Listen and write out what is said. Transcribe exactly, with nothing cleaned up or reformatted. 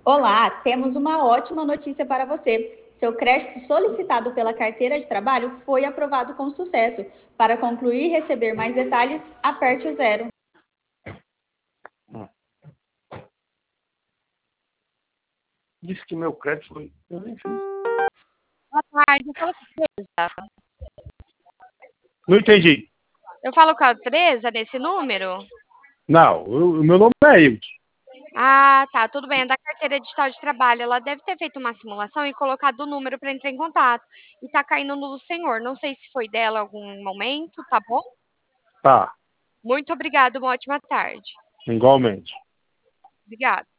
Olá, temos uma ótima notícia para você. Seu crédito solicitado pela carteira de trabalho foi aprovado com sucesso. Para concluir e receber mais detalhes, aperte o zero. Disse que meu crédito foi. Eu nem fiz. Boa tarde, eu falo com a Tereza. Não entendi. Eu falo com a Tereza nesse número? Não, o o meu nome é Hilton. Ah, tá, tudo bem. É da carteira digital de trabalho. Ela deve ter feito uma simulação e colocado o número para entrar em contato. E tá caindo no do senhor. Não sei se foi dela em algum momento, tá bom? Tá, Muito obrigada, uma ótima tarde. igualmente. Obrigada.